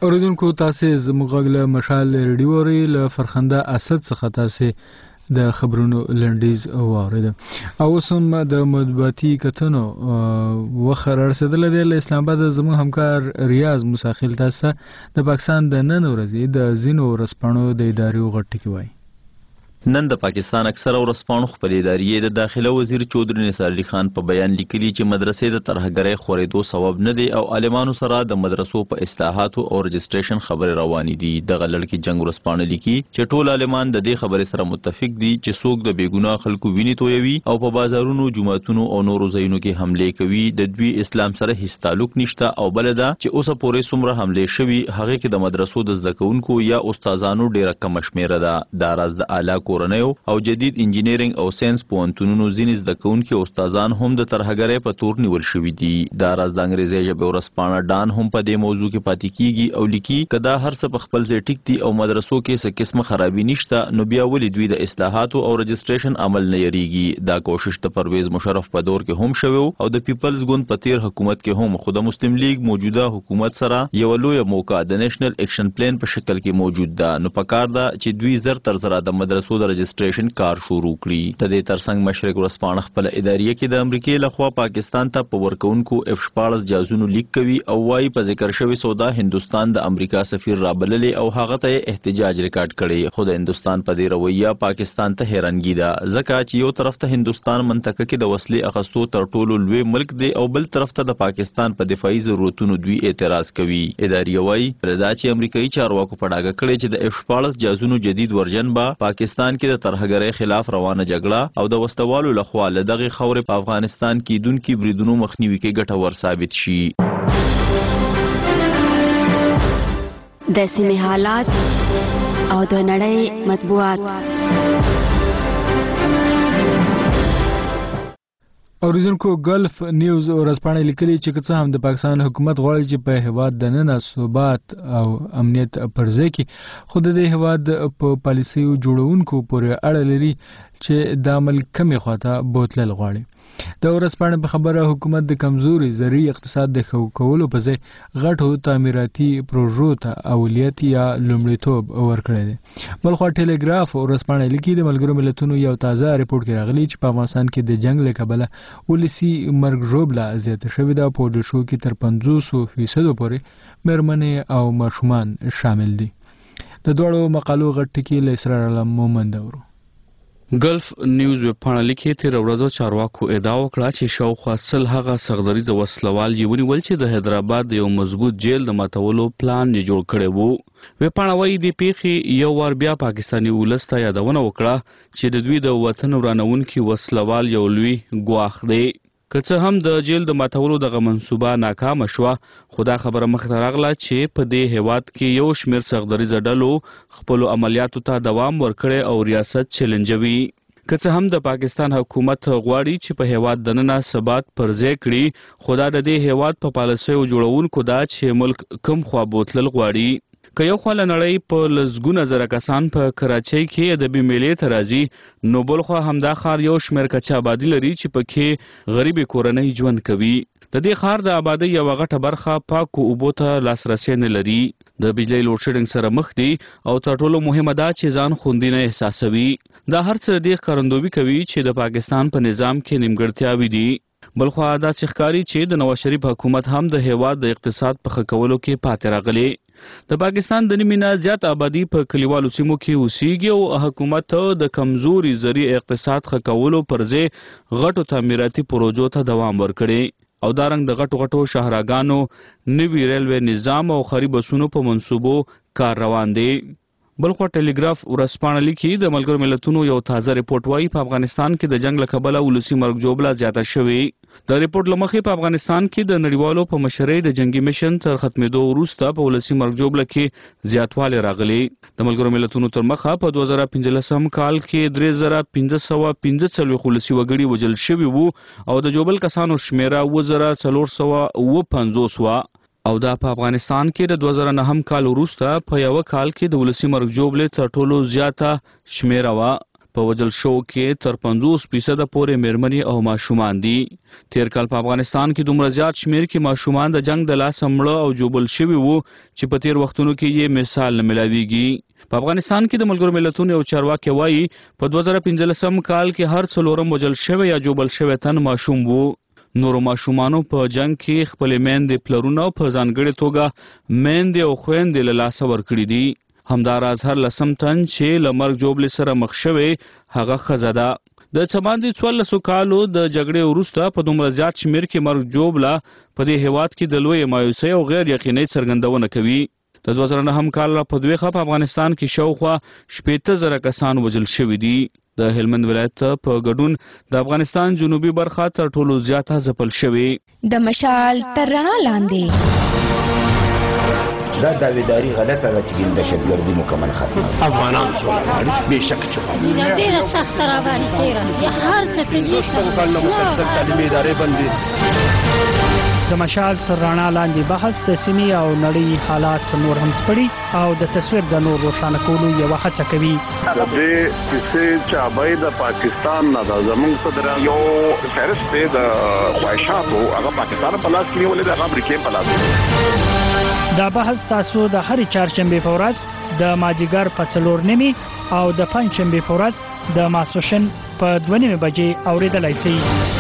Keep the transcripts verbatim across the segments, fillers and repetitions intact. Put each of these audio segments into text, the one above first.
اوریدونکو تاسې زموږ غږ له مشال ریډیو اورئ له فرخنده اسد څخه تاسې د خبرونو لنډیز واورېده. او اوس هم د مطبوعاتي کتنو وخت رارسېدلی دی. له اسلام آباد زموږ همکار ریاض مساخیل تاسو د پاکستان د نن ورځې د ځینو ورځپاڼو د ادارې غټ ټکي وایي. نن د پاکستان اکثره ورځپاڼو خپل ادارې د داخله وزیر چودري نثار علي خان په بیان لیکلي چې مدرسې د ترهګرۍ خورېدو سبب نه دی او عالمانو سره د مدرسو په اصلاحاتو او رجسټریشن خبرې روانې دي. دغه لړکي جنگ ورځپاڼه لیکي چې ټول عالمان د دې خبرې سره متفق دي چې څوک د بېګناه خلکو وینې تویوي او په بازارونو، جوماتونو او نورو ځایونو کې حملې کوي د دوی اسلام سره هیڅ تعلق نشته. او بل دا چې اوسه پورې څومره حملې شوي هغې کې د مدرسو د زده کوونکو یا استادانو ډېره کمه شمېره ده. دا راز د اعلی کورنیو او جدید انجینرینګ او ساينس پوهنتونونو ځینې زده کوونکي او استادان هم د ترهګرۍ په تور نیول شوي دي. دا راز د انګریزي ژبې ورځپاڼه ډان هم په دې موضوع کې پاتې کیږي او لیکي که دا هر څه په خپل ځای ټیک دي او مدرسو کې څه قسمه خرابي نشته نو بیا ولې دوی د اصلاحاتو او رجسټریشن عمل نه یریږي. دا کوشش د پرویز مشرف په دور کې هم شوی او د پیپلز ګوند په تیر حکومت کې هم. خو د مسلم لیگ موجوده حکومت سره یو لویه موقع د نېشنل اکشن پلان په شکل کې موجود ده. نو پکار ده چې دوی زر تر زره د مدرسو د رجسټریشن کار شروع کړي. د دې ترڅنګ مشرق ورځپاڼه خپل ادارې کې د امریکای لخوا پاکستان ته په ورکوونکو اف شپاړس جازونو لیک کوي او وايي په ذکر شوی سودا هندستان د امریکا سفیر رابللې او هغه ته احتجاج ریکارډ کړي. خو د هندستان په دې رویه پاکستان ته حیرانګي ده ځکه چې یو طرف ته هندستان منطقه کې د وسلې اخستو تر ټولو لوی ملک دی او بل طرف ته د پاکستان په دفاعي ضرورتونو دوی اعتراض کوي. ادارې وايي پردا چې امریکایي چارواکو په ډاګه کړي چې د اف شپاړس جازونو جدید ورژن به پاکستان کې د ترهګرۍ خلاف روانه جګړه او د وسوالو لخوا له دغه خاورې په افغانستان کې دونکو بریدونو مخنیوي کې ګټور ثابت شي. د سیمې حالات او د نړۍ مطبوعات. اوریدونکو ګلف نیوز ورځپاڼه لیکلي چې که څه هم د پاکستان حکومت غواړي چې په هیواد دننه ثبات او امنیت پر ځای کړي خو د دې هیواد په پالیسیو جوړونکو پورې اړه لري چې د عمل کمې خواته بوتلل غواړي. د ورځپاڼې په خبره حکومت د کمزوري زرعي اقتصاد د ښه کولو په ځای غټو تعمیراتي پروژو ته اولویت یا لومړیتوب ورکړی دی. بلخوا ټیلیګراف ورځپاڼه لیکي د ملګرو ملتونو یو تازه ریپورټ کې راغلی چې په افغانستان کې د جنګ له کبله ولسي مرګ ژوبله زیاته شوې ده. په ډشو کې تر پنځوسو فیصدو پورې مېرمنې او ماشومان شامل دي. د دواړو مقالو غټ ټکي له اسرار علم مومند اورو. ګلف نیوز ویبپاڼه لیکي تیر ورځو چارواکو ادعا وکړه چې شاوخوا سل هغه سغدریز وسلوال یې ونیول چې د حیدرآباد یو مضبوط جیل د ماتولو پلان یې جوړ کړی وو. ویبپاڼه وايي د پیښې یو وار بیا پاکستاني ولس ته یادونه وکړه چې د دوی د وطن ورانونکي وسلوال یو لوی ګواښ دی. که څه هم د جیل د ماتولو دغه منصوبه ناکامه شوه خو دا خبره مخته راغله چې په دې هیواد کې یو شمېر سغدریزه ډلو خپلو عملیاتو ته دوام ورکړی او ریاست چیلنجوي. که څه هم د پاکستان حکومت غواړي چې په هیواد دننه ثبات پر ځای کړي خو دا د دې هیواد په پالیسیو جوړونکو دا چې ملک کم خوا بوتلل غواړي. که یو خوا له نړۍ په لسګونه زره کسان په کراچۍ کې ادبي میلې ته راځي نو بل خوا همدا ښار یو شمېر کچه آبادي لري چې پکې غریبې کورنۍ ژوند کوي. د دې ښار د آبادۍ یوه غټه برخه پاکو اوبو ته لاسرسی نه لري. د بجلی لوډ شیډینګ سره مخ دي او تر ټولو مهمه دا چې ځان خوندي نه احساسوي. دا هر څه دې ښکارندویي کوي چې د پاکستان په نظام کې نیمګړتیاوې دي. بلخوا دا چې ښکاري چې د نواز شریف حکومت هم د هیواد د اقتصاد په ښه کولو کې پاتې راغلی. د پاکستان د نیمې نه زیات آبادي په کلیوالو سیمو کې اوسېږي او حکومت د کمزوري زرعي اقتصاد ښه کولو پر ځای غټو تعمیراتي پروژو ته دوام ورکړي او دارنګ د غټو غټو شاهراګانو، نوي ریلوې نظام او خري بسونو په منصوبو کار روان دی. بلخوا ټیلیګراف ورځپاڼه لیکي د ملګرو ملتونو یو تازه ریپورټ وايي په افغانستان کې د جنگ له کبله ولسي مرګ ژوبله زیاته شوې. د ریپورټ له مخې په افغانستان کې د نړیوالو په مشرۍ د جنگي میشن تر ختمېدو وروسته په ولسي مرګ ژوبله کې زیاتوالی راغلی. د ملګرو ملتونو تر مخه په دوه زره پنځلسم کال کې درې زره پنځه سوه پنځه څلوېښت ولسي وګړي وژل شوي وو او د ژوبل کسانو شمېره اووه زره څلور سوه اووه پنځوس وه او دا په افغانستان کې د دوه زره نهم کال وروسته په یوه کال کې د ولسي مرګ ژوبلې تر ټولو زیاته شمېره وه. په وجل شو کې تر پنځوس فیصد پورې مېرمنې او ماشومان دي. تیر کال په افغانستان کې دومره زیات شمیر کې ماشومان د جنگ د لاسه مړه او جوبل شوي وو چې په تیر وختونو کې یې مثال نه ملاویږي. په افغانستان کې د ملګرو ملتونو یو چارواکي وایي په دوه زره پنځلسم کال کې هر څلورم وجل شوی یا جوبل شوی تن ماشوم وو. نورو ماشومانو په جنگ کې خپلې میندې پلرونه په ځانګړې توګه میندې او خویندې له لاسه ورکړي دي. همداراز هر لسم تن چې له مرګ جوبلې سره مخ شوی هغه ښځه ده. د څه باندې څوارلسو کالو د جګړې وروسته په دومره زیات شمیر کې مرګ جوبله په دې هیواد کې د لویې مایوسۍ او غیر یقیني څرګندونه کوي. د دوه زره نهم کال را په دویخه په افغانستان کې شاوخوا شپېته زره کسان وژل شوي دي. د هلمند ولایت په ګډون د افغانستان جنوبي برخه تر ټولو زیاته ځپل شوې. د مشال تر رڼا لاندې دا داویداری غلطه ده چې دهشتګردي مکمل ختمه. افغانان سوله غواړي بېشکه چې غواړي ډېره سخته رواني تېره هر څه کوي. شپږ کلونه مسلسل تعلیمي ادارې بندي. د مشال تر رڼا لاندې بحث د سیمې او نړۍ حالات نور هم سپړي او د تصویر د نور روښانه کولو یوه هڅه کوي. د دې کیسې چابۍ د پاکستان نه ده. زموږ صدر یو فهرست دی د خواهشاتو هغه پاکستان په لاس کې نیولې ده، هغه امریکې په لاس. دا بحث تاسو د هرې چهارشنبې په ورځ د مازدیګر په څلور نیمې او د پنجشنبې په ورځ د ماسپښین په دوه نیمې بجې اورېدلی شئ.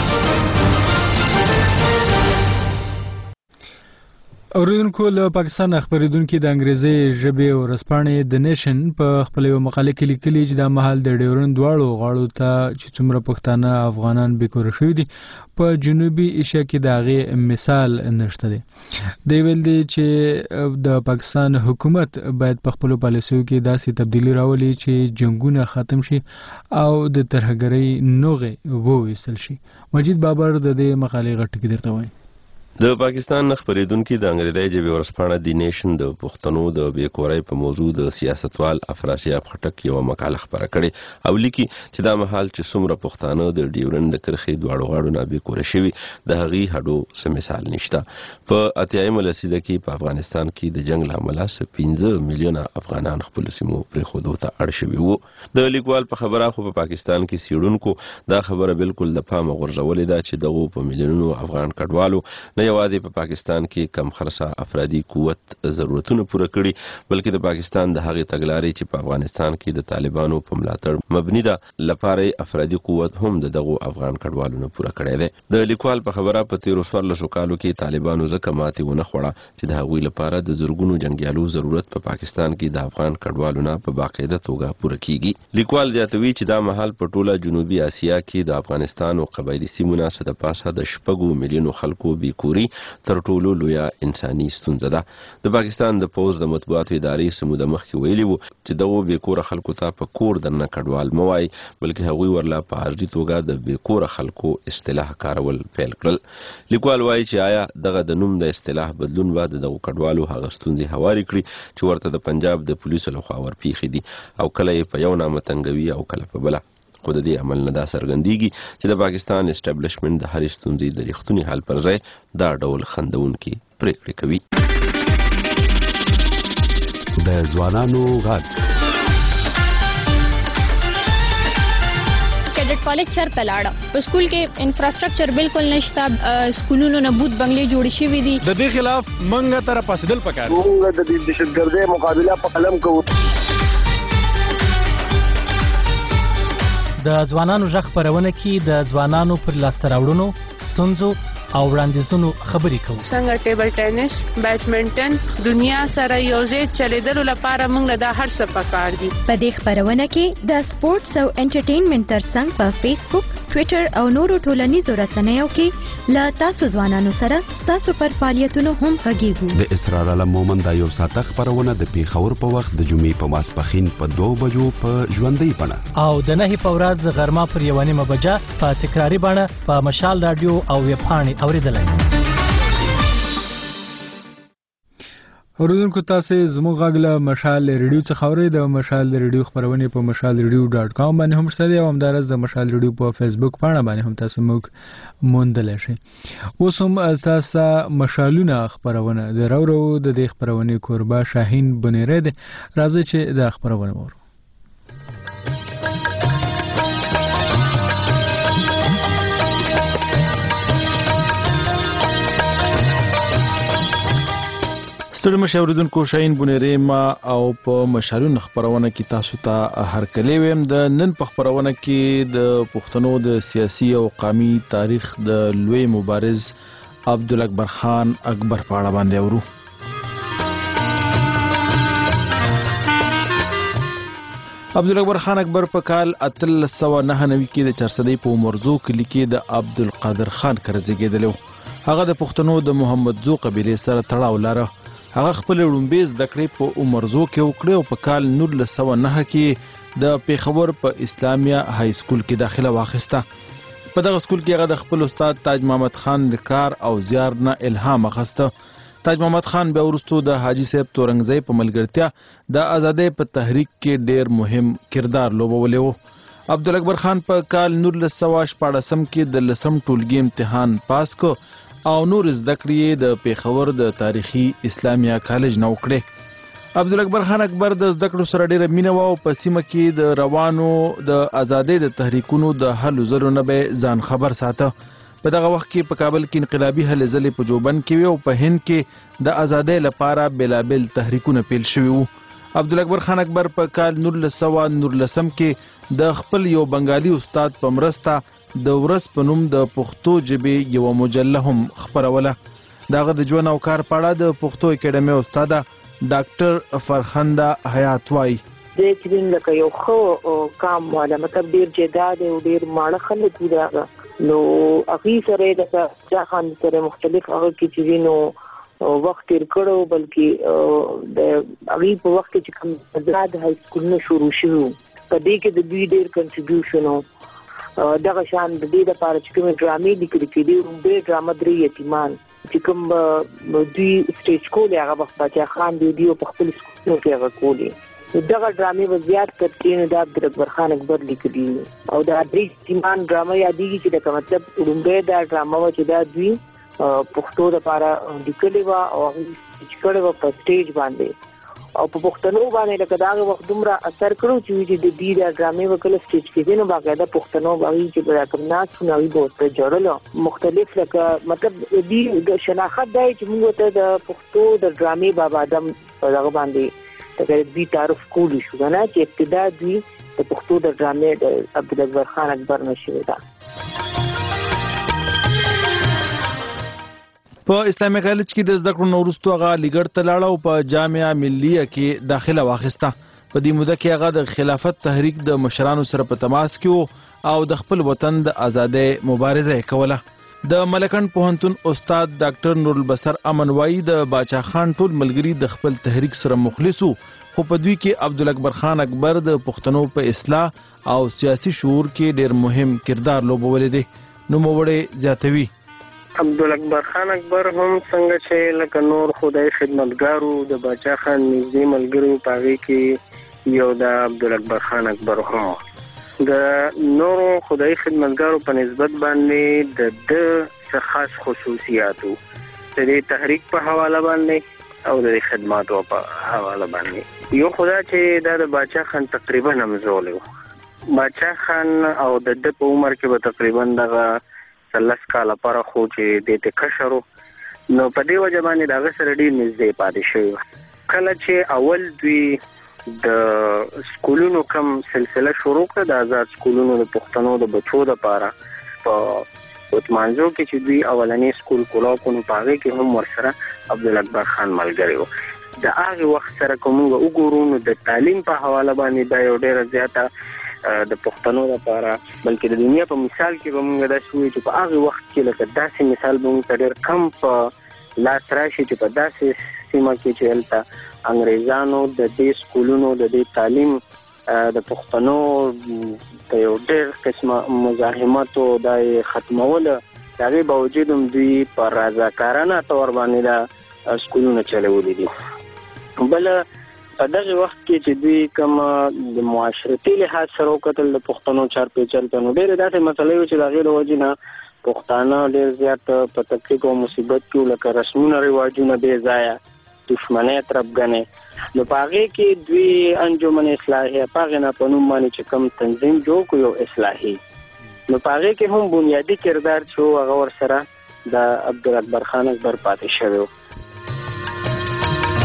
اوریدونکو له پاکستان خبرېدونکو د انګریزي ژبې او ورځپاڼې د نیشن په خپل یو مقاله کې لیکلي چې د مهال د ډیورن دواړو غاړو ته چې څومره پښتانه افغانان بیکوره شوي دي په جنوبي ایشیا کې د هغې مثال نشته دی. دی ویل دی چې د پاکستان حکومت باید په خپلو پالیسیو کې داسې تبدیلي راولي چې جنګونه ختم شي او د ترهګرۍ نوغې وویستل شي. مجید بابر د دې مقالې غټ ټکی درته وایي. د پاکستان خبرېدونکو د انګریزي ژبې ورځپاڼه د نیشن د پښتنو د بیکورۍ په موضوع د سیاستوال افراسیاب خټک یو مقاله خبره کړې او لیکي چې دا مهال چې څومره پښتانه د ډیورن د کرښې دواړو غاړو نه بیکوره شوي د هغې هډو څه مثال نشته. په اتیایمه لسیزه کې په افغانستان کې د جنگ له امله پنځه میلیونه افغانان خپل سیمو پرېښودو ته اړ شوي وو. د لیکوال په خبره خو په پاکستان کې څېړونکو دا خبره بالکل د پامه غورځولې ده چې دغو په میلیونونو افغان کډوالو نه یوازې په پاکستان کې کم خرڅه افرادي قوت ضرورتونه پوره کړي بلکې د پاکستان د هغې تګلارې چې په افغانستان کې د طالبانو په ملاتړ مبني ده لپاره افرادي قوت هم د دغو افغان کډوالو نه پوره کړی دی. د لیکوال په خبره په تیرو څوارلسو کالو کې طالبانو ځکه ماتې ونه خوړه چې د هغوی لپاره د زرګونو جنګیالو ضرورت په پاکستان کې د افغان کډوالو نه په باقاعده توګه پوره کیږي. لیکوال زیاتوي چې دا مهال په ټوله جنوبي اسیا کې د افغانستان او قبایلي سیمو نه څه د پاسه د شپږو میلیونو خلکو بیکوري تر ټولو لویه انساني ستونزه ده. د پاکستان د پوز د مطبوعاتو ادارې سموده مخکې ویلي وو چې دغو بیکوره خلکو ته په کور دننه کډوال مه وایي بلکې هغوی ورله په عرضي توګه د بیکوره خلکو اصطلاح کارول پیل کړل. لیکوال وایي چې آیا دغه د نوم د اصطلاح بدلون به د دغو کډوالو هغه ستونزې هوارې کړي چې ورته د پنجاب د پولیسو لخوا ورپېښې دي او کله یې په یو نامه تنګوي او کله په بله. خو د دې عمل نه دا څرګندېږي چې د پاکستان اسټابلیشمنټ د هرې ستونزې د ریښتوني حل پر ځای دا ډول خندونکي پریکړې کوي. د ځوانانو غږ کیډټ کالج چرته لاړه په سکول کې انفراستراکچر بالکل نشته، سکولونو نه بوت بنگلې جوړ شوي دي. د دې خلاف منګه تر پاسدل پکار موږ د دهشتګردۍ مقابله په قلم کوو. د ځوانانو غږ خپرونه کې د ځوانانو پر لاسته راوړنو، ستونزو او وړاندیزونو خبرې کوو. څنګه ټیبل ټینس، بیډمنټن دنیا سره یوځای چلیدلو لپاره موږ له دا هر څه پکار دي. په دې خپرونه کې د سپورتس او انټرټینمنټ ترڅنګ په فیسبوک، ټویټر او نورو ټولنیزو رسنیو کې له تاسو ځوانانو سره تاسو پر فعالیتونو هم غږیږو. د اسرار علم مومن دا یو ساعته خپرونه د پیښور په وخت د جمعې په ماسپښین په دوه بجو په ژوندۍ بڼه او د نهې په ورځ غرمه پر یوه نیمه بجه په تکراري بڼه په مشال راډیو او ویبپاڼې اوریدلای شئ. اوریدونکو تاسو زموږ غږ له مشال ریډیو څخه اورئ. د مشال ریډیو خبرونه په مشال ریډیو ډاټ کام باندې هم شته او همدارس د مشال ریډیو په فیسبوک پاڼه باندې هم تاسو موږ موندلی شئ. اوس هم تاسو مشالونه خبرونه د راورو د دې خبرونه کوربه شاهین بنیره ده. راځي چې د خبرونه وورو. ستړي مشاوریدونکو شاهین بونیری ما او په مشالون خبرونه کې تاسو ته هرکلی ویم د نن په خبرونه کې د پښتنو د سیاسي او قومي تاریخ د لوی مبارز عبدالاکبر خان اکبر په اړه باندې اورو. عبدالاکبر خان اکبر په کال اتلس سوه نهه نوي کې د چارسدۍ په عمرزو کلي کې د عبدالقادر خان کره زیږېدلی و. هغه د پښتنو د محمدزو قبیلې سره تړاو لره. هغه خپل لومړۍ زده کړې په عمرزو کې وکړې او په کال نولس سوه نهه کې د پیښور په اسلامیه های سکول کې داخله واخیسته. په دغه سکول کې هغه د خپل استاد تاج محمد خان د کار او زیار نه الهام اخیسته. تاج محمد خان بیا وروسته د حاجي صاحب تورنګزی په ملګرتیا د ازادۍ په تحریک کې ډیر مهم کردار لوبولی و. عبدالاکبر خان په کال نولس سوه شپاړسم کې د لسم ټولګي امتحان پاس کو او نور زده کړې د پیښور د تاریخي اسلامیه کالج نه وکړې. عبدالاکبر خان اکبر د زده کړو سره ډیره مینه وه او په سیمه کې د روانو د ازادۍ د تحریکونو د هلو ځلو نه به ځان خبر ساته. په دغه وخت کې په کابل کې انقلابي هلې ځلې په جوبن کې وي او په هند کې د ازادۍ لپاره بېلابېل تحریکونه پیل شوي وو. عبدالاکبر خان اکبر په کال نولس سوه نولسم کې د خپل یو بنګالي استاد په مرسته د ورځ په نوم د پښتو ژبې یوه مجله هم خپروله. د هغه د ژوند او کار په اړه د پښتو اکیډمۍ استاده ډاکټر فرخنده حیات وایي. دی چې دین لکه یو ښه کام والا مطلب ډېر جداد او ډېر ماړه خلک دي د هغه نو هغې سره یې د شاه خان سره مختلف هغه کې چې وي نو وخت تېر کړی بلکې د هغې په وخت کې چې کوم آزاد های سکولونه شروع شوي وو په دې کې د دوی ډېر کنټریبیوشن و. دغه شان د دې لپاره چې کومې ډرامې لیکل کېدې لومړۍ ډرامه درې یتیمان چې کوم دوی سټیج کولې هغه به باچا خان دیدي او په خپل سکولونو کې هغه کولې. دغه ډرامې به زیات کړکې نو د عبدالاکبر خان اکبر لیکلي او دا درې یتیمان ډرامه یادېږي چې لکه مطلب لومړۍ دا ډرامه وه چې دا دوی پښتو دپاره لیکلې وه او هغوی سټیج کړې وه په سټیج باندې او په پښتنو باندې لکه د هغه وخت دومره اثر کړو چې چې د دې دا ډرامې به کله سټیج کېدې نو باقاعده پښتنو به هغوی چې به راکم ناست وو نو هغوی به ورته ژړل مختلف لکه مطلب د دې شناخت دا چې موږ ورته د پښتو د ډرامې بابا آدم په دغه باندې لکه دوی تعارف کولی شو که نه چې ابتدا دوی د پښتو د ډرامې د عبدالاکبر خان اکبر نه شوې ده. په اسلامي کالج کې د زده کړو نه وروسته هغه علیګړ ته لاړه او په جامعه ملیه کې داخله واخیسته. په دې موده کې هغه د خلافت تحریک د مشرانو سره په تماس کې و او د خپل وطن د ازادۍ مبارزه یې کوله. د ملکند پوهنتون استاد ډاکټر نورالبصر امن وایي د باچا خان ټول ملګري د خپل تحریک سره مخلص وو خو په دوی کې عبدالاکبر خان اکبر د پښتنو په اصلاح او سیاسي شعور کې ډېر مهم کردار لوبولی دی. نوموړی زیاتوي عبدالاکبر خان اکبر هم څنګه چې لکه نور خدای خدمتګارو د باچا خان نږدې ملګرو په هغې کې یو د عبدالاکبر خان اکبر هم د نورو خدای خدمتګارو په نسبت باندې د ده څه خاص خصوصیاتو د دې تحریک په حواله باندې او د خدماتو په حواله باندې یو خدا چې دا د باچا خان تقریبا همزولی و. باچا خان او د ده په عمر کې به تقریبا دغه لس کاله پره خو چې دې ته کشر نو په دې وجه باندې د هغه سره ډېر نږدې پاتې شوی. کله چې اول دوی د سکولونو کم سلسله شروع کړه د آزاد سکولونو د پښتنو د بچو دپاره په وتمانځو کې چې دوی اولنی سکول کولاو کو نو په هغې کې هم ورسره عبدالاکبر خان ملګری و. د هغې وخت سره که موږ وګورو نو د تعلیم په حواله باندې دا یو ډېره زیاته د پښتنو لپاره بلکې د دنیا په مثال کې به موږ داسې وایو چې په هغې وخت کې لکه داسې مثال به موږ ته ډېر کم په لاس راشي چې په داسې سیمه کې چې هلته انګریزانو د دې سکولونو د دې تعلیم د پښتنو د یو ډېر قسمه مزاحمتو دا یې ختموله د هغې باوجود هم دوی په رضاکارانه طور باندې دا سکولونه چلولي دي. بله په دغه وخت کې چې دوی کوم د معاشرتي لحاظ سره وکتل د پښتنو چار پیچل ته نو ډېرې داسې مسلې وې چې د هغې د وجې نه پښتانه ډېر زیات په تکلیف او مصیبت کې لکه رسمونه رواجونه بې ځایه دشمنۍ تربګنې نو په هغې کې دوی انجمن اصلاحیه په هغې نه په نوم باندې چې کوم تنظیم جوړ کړو یو اصلاحي نو په هغې کې هم بنیادي کردار چې و هغه ورسره د عبدالاکبر خان اکبر پاتې شوی و.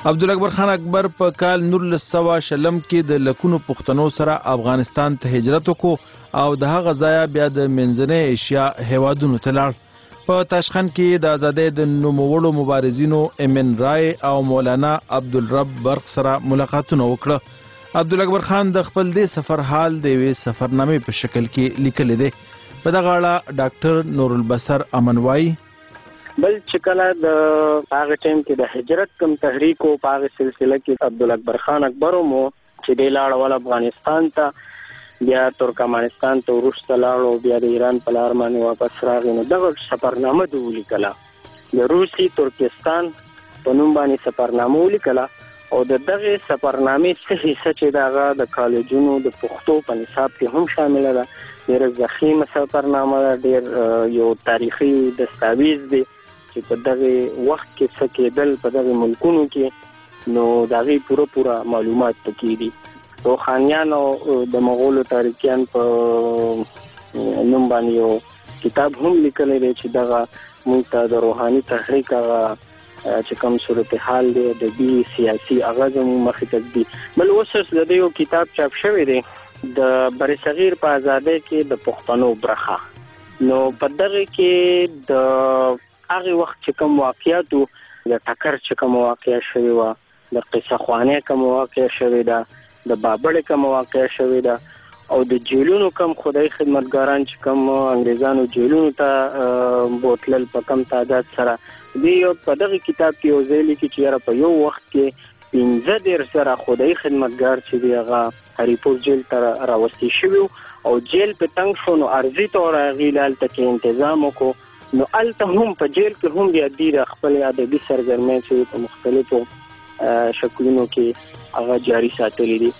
عبدالاکبر خان اکبر په کال نولس سوه شلم کې د لکونو پښتنو سره افغانستان ته هجرت وکړو او د هغه ځایه بیا د منځنۍ ایشیا هیوادونو ته لاړ. په تاشقند کې د ازادۍ د نوموړو مبارزینو امین رای او مولانا عبدالرب برق سره ملاقاتونه وکړه. عبدالاکبر خان د خپل دې سفر حال د یوې سفرنامې په شکل کې لیکلی دی. په دغه اړه ډاکټر نور البصر امن وایي بل چې کله د هغه ټیم کې د هجرت کوم تحریک او په هغه سلسله کې عبدالاکبر خان اکبر مو چې د لاړ ول افغانستان ته بیا ترکمنستان ته وروسته لاړ او بیا د ایران په لار باندې واپس راغی. نو دغه سفرنامه د ولیکله د روسي ترکستان په نوم باندې سفرنامه ولیکله او د دغه سفرنامې څه حصہ چې دغه د کالجونو د پښتو په نصاب کې هم شامل ده. ډېر ضخیمه سفرنامه ده، ډېر یو تاریخي دستاویز دی چې په دغه وخت کې څه کېدل په دغه ملکونو کې، نو دغه پوره پوره معلومات پکې دي. روحانیان او د مغولو تاریخیان په نوم باندې یو کتاب هم لیکلی دی چې دغه موږ ته د روحاني تحریک هغه چې کوم صورتحال دی د بي سیاسي هغه زموږ مخې ته ږدي. بل اوس د دې یو کتاب چاپ شوی دی د برصغیر په ازادۍ کې د پښتنو برخه. نو په دغه کې د هغه وخت چې کوم واقعیاتو د ټکر چې کوم واقعیا شوی و، د قصه خوانه کوم واقعیا شوی ده، د بابړ کوم واقعیا شوی ده او د جیلونو کوم خدای خدمتګاران چې کوم انګریزانو جیلونو ته بوتلل په کم تعداد سره دی. په دغه کتاب کې یو ځای لیکي چې په یو وخت کې پنځه دېرش زره خدای خدمتګار چې دی هغه هریپور جیل ته راوستي شوي او جیل په تنګ شو. نو عرضي طور هغې دلته کې انتظام وکړو. نو الته هم په جیل کې هم بیا دوی د خپل ادبي سرګرمۍ چې په مختلفو شکلونو کې هغه جاري ساتلی دي.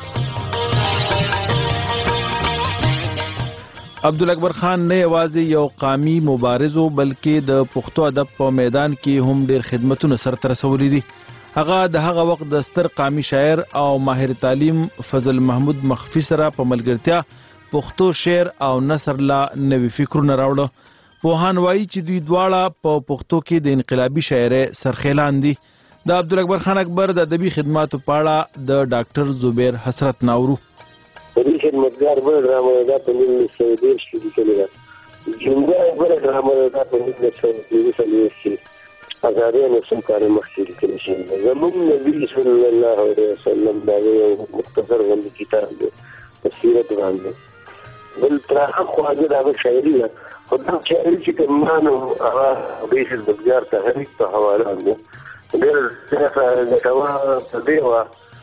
عبدالاکبر خان نه یوازې یو قامي مبارز و بلکې د پښتو ادب په میدان کې هم ډېر خدمتونه سرته رسولي دي. هغه د هغه وخت د ستر قامي شاعر او ماهر تعلیم فضل محمود مخفي سره په ملګرتیا پښتو شعر او نثر لا نوي فکرونه راوړه. پوهان وایي چې دوی دواړه په پښتو کې د انقلابي شاعرۍ سرخیلان دي. د عبدالاکبر خان اکبر د ادبي خدماتو په اړه د ډاکټر زبیر حسرت ناورو ادبي خدمتګار بل ډرامه ده په نولس سوه دېرش کې لیکلې ده. جنګا بل ډرامه ده په نولس سوه پنځه څلوېښت کې ازادۍ نه څو کاله مخکې لیکل شوې ده. زموږ نبي صلی الله علیه وسلم دا یو مختصر غوندې کتاب دی په سیرت باندې. بل پراخه خواږه د هغه شاعري ده خو دا شاعري چې کوم مانو هغه ادبي خدمتګار تحریک په حواله ده. ډېر زیاته ګټوره په دې وه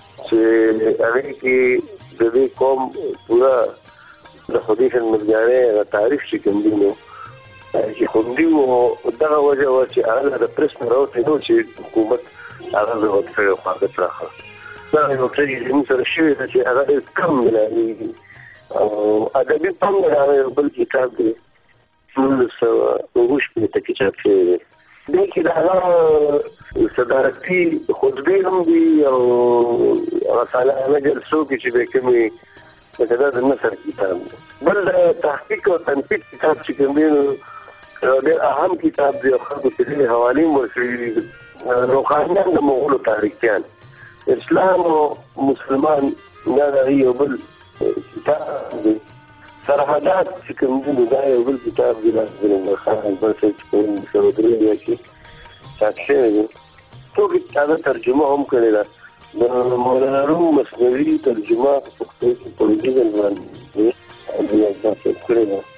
چې هغې کې د دې قوم پوره د خدای خدمتګارۍ هغه تاریخ چې کوم دی نو چې خوندي وو. دغه وجه وه چې هغه د پرس نه راوتلی نو چې حکومت هغه ضرورت کړی خواږه پراخه. دا یو څه چې زموږ سره شوې ده چې هغه ډېر کم ملاوېږي او ادبي پانګه د هغه یو بل کتاب دی نولس سوه اووه شپېته کې چاپ شوی دی. دې کې د هغه صدارتي خطبې هم دي او هغه سالانه جلسو کې چې د کومې لکه دا د نثر کتاب دی. بل د تحقیق او تنقید کتاب چې کوم دی نو ډېر اهم کتاب دی او خلکو ته ډېرې حوالې هم ورکړي دي. روحانیان د مغولو تاریخیان اسلام او مسلمان دا د هغې یو بل کتاب دی. سرحدات چې کوم دی نو دا یو بل کتاب دی عبدالاکبر خان اکبر صاحب چې په نولس سوه درې اویا کې چاپ شوی دی. ټولې هغه ترجمه هم کړې ده. د مولانا روم مصنوي ترجمه په پښتو کې په ډیجیټل باندې عبدالاکبر صاحب کړې ده.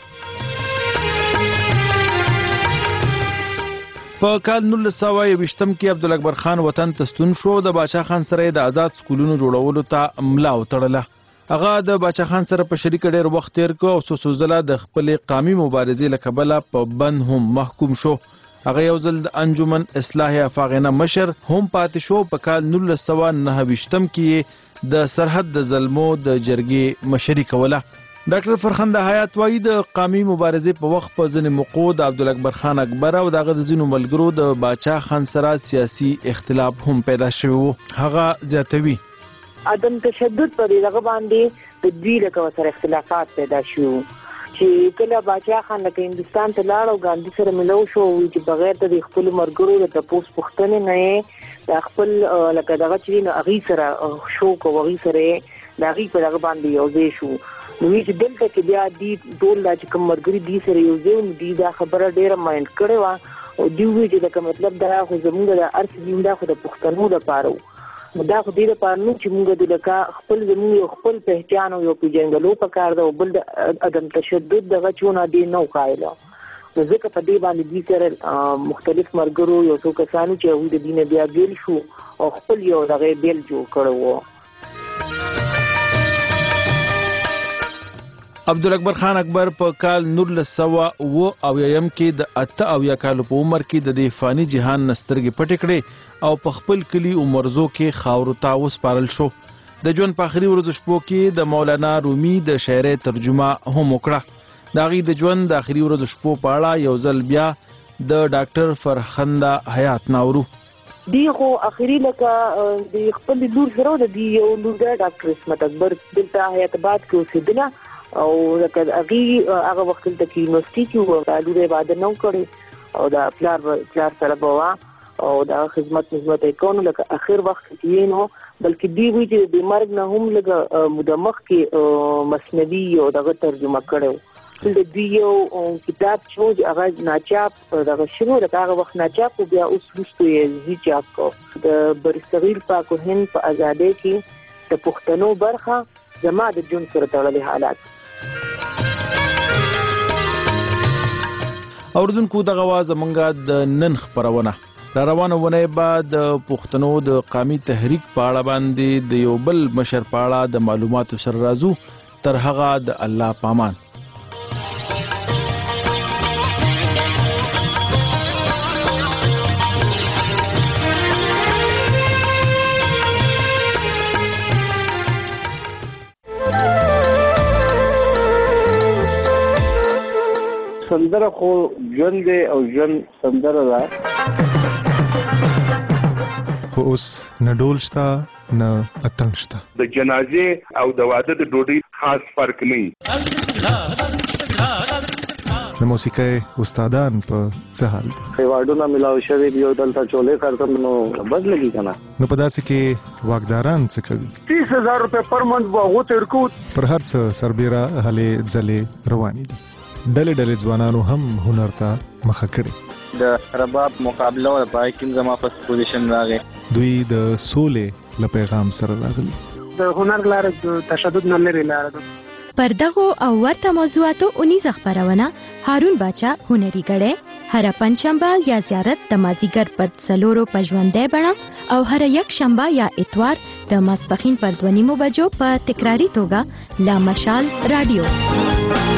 په کال نولس سوه یوویشتم کې عبدالاکبر خان وطن ته ستون شو. د باچا خان سره د آزاد سکولونو جوړولو ته ملا وتړله. هغه د باچا خان سره په شریکه ډېر وخت تیر کړ او څو څو ځله د خپلې قامي مبارزې له کبله په بند هم محکوم شو. هغه یو ځل د انجمن اصلاح افاغنه مشر هم پاتې شو. په کال نولس سوه نهه ویشتم کې د سرحد د ظلمو د جرګې مشري کوله. ډاکټر فرخنده حیات وایي د قامي مبارزې په وخت په ځینې موقعو د عبدالاکبر خان اکبر او د هغه د ځینو ملګرو د باچا خان سره سیاسي اختلاف هم پیدا شوی و. هغه زیاتوي عدم تشدد پر دغه باندې د دوی له سره اختلافات پیدا شو چې کله باچا خان لکه هندستان ته لاړ او ګاندھی سره ملو شو چې بغیر د خپل مرګرو د تپوس پښتنې نه خپل لکه دغه چې نه اغي سره شوق او اغي سره د اغي په دغه باندې یو ځای شو نو چې دلته کې بیا دی ټول لا چې کوم مرګري دي سره یو ځای دی دا خبره ډیره مایند کړې و او دی وی چې دا مطلب دا خو زموږ د ارث دی دا خو د پښتنو لپاره دا خو دې لپاره نو چې موږ د لکه خپل زموږ خپل پہچان او په جنګلو په کار دا بل عدم تشدد دغه چونه دی نو قایله ځکه په دې باندې دي سره مختلف مرګرو یو څو کسانو چې وې د دینه بیا بیل شو او خپل یو دغه بیل جوړ کړو. عبدالاکبر خان اکبر په کال نولس سوه اوه اویایم کې د اته اویا کالو په عمر کې د دې فاني جهان نه سترګې پټې کړې او په خپل کلي عمرزو کې خاورو ته وسپارل شو. د ژوند په آخري ورځو شپو کې د مولانا رومي د شعري ترجمه هم وکړه. د هغې د ژوند د آخري ورځو شپو په اړه یو ځل بیا د ډاکټر فرخنده حیات ناورو. دی خو اخري لکه د خپل لور سره د دی یو لور د ډاکټر اسمت اکبر دلته حیات آباد کې اوسېدله او لکه هغې هغه وخت دلته کې یونیورسټي کې وه لور یې واده نه کړی او د پلار پلار سره به وه او د خدمت نظمت یې کوو نو لکه اخر وخت کې نو بلکې دی وایي چې د مرګ نه هم لږه موده مخکې مثنوي او دغه ترجمه کړی و. د دوی یو کتاب چې هغه ناچاپ دغه شروع د هغه وخت ناچاپ او بیا اوس وروسته یې زی چاپ کو. د برصغیر پاک و هند په ازادۍ کې د پښتنو برخه زما د ژوند سره تړلي حالات. اوردونکو دغه واز زمونږ د نن خبرونه را روانه ونه بعد پښتنو د قومي تحریک په اړه باندې د یو بل مشر په اړه د معلوماتو سره راځو. تر هغه د الله پامان. سندره خو ژوند دی او ژوند سندره ده خو اوس نه ډول شته نه اتڼ شته. د جنازې او د واده د ډوډۍ خاص فرق نه وي. د موسیقۍ استادان په څه حال دي؟ ایوارډونه ملاو شوي دي او دلته چولې کارتم نو بد لګي که نه. نو په داسې کې واکداران څه کوي؟ تیس هزار روپۍ پر منټ به هغو ته ورکوو. پر هر څه سربیره هلې ځلې روانې دي. ډلې ډلې ځوانانو هم هنر ته مخه کړې. د رباب مقابله او پای کې زما فرست پوزیشن راغی. دوی د سولې له پیغام سره راغلي. د هنر لاره د تشدد نه لري لاره ده. پر دغو او ورته موضوعاتو اونیزه خبرونه هارون باچا هنري غړی هر پنځشنبه یا زیارت د مازیګر پر څلورو په ژوندۍ بڼه او هر یک شنبه یا اتوار د ماسپښین پر دوه نیمو بجو په تکراري توګه لا مشال رادیو.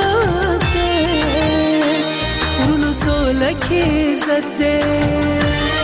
کې عزت دې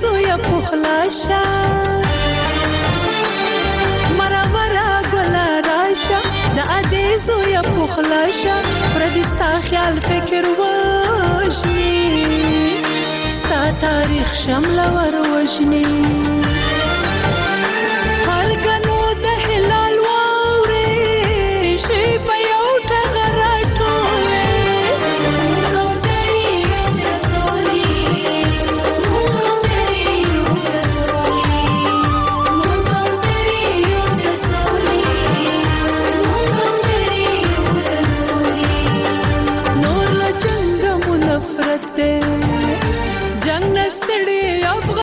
زویا پخلاشا مرا مرا ګلا راشا د ادې زویا پخلاشا پردي ستا خیال فکر وژني ستا تاریخ شمله ور وژني